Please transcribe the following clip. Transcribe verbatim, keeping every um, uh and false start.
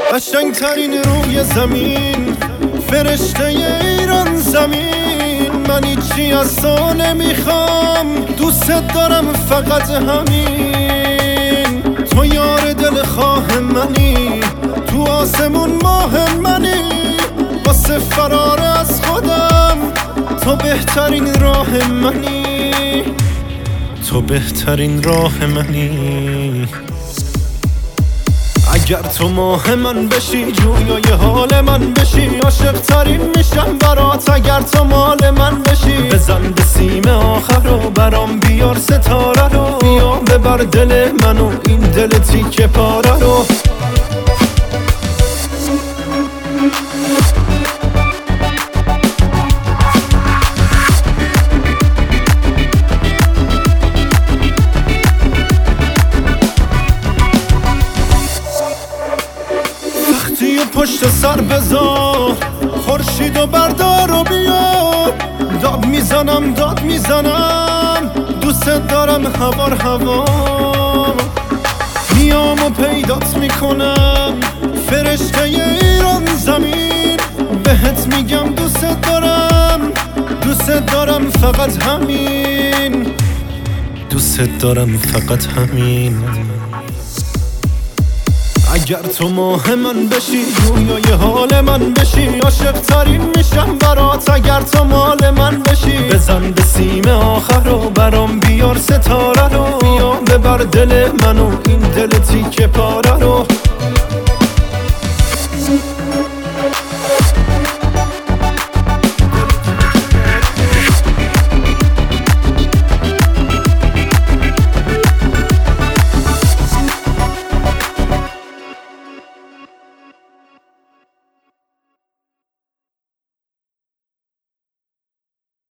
قشنگترین روی زمین، فرشته ایران زمین. من هیچی از تو نمیخوام، دوست دارم فقط همین. تو یار دلخواه منی، تو آسمون ماه منی. واسه فرار از خودم تو بهترین راه منی، تو بهترین راه منی. اگر تو ماه من بشی، جویای حال من بشی، عاشق ترین میشم برات. اگر تو مال من بشی، بزن به سیم آخر رو، برام بیار ستاره رو. بیا ببر دل منو، این دل تیکه پاره رو. و پشت سر بذار، خورشید و بردار و بیار. داد میزنم داد میزنم، دوست دارم هوار هوار. میام و پیدات میکنم، فرشته ایران زمین. بهت میگم دوست دارم، دوست دارم فقط همین، دوست دارم فقط همین. اگر تو ماه من بشی، جویای حال من بشی، عاشق ترین میشم برات. اگر تو مال من بشی، بزن به سیم آخر رو، برام بیار ستاره رو. بیا ببر دل منو، این دل تیکه پاره رو.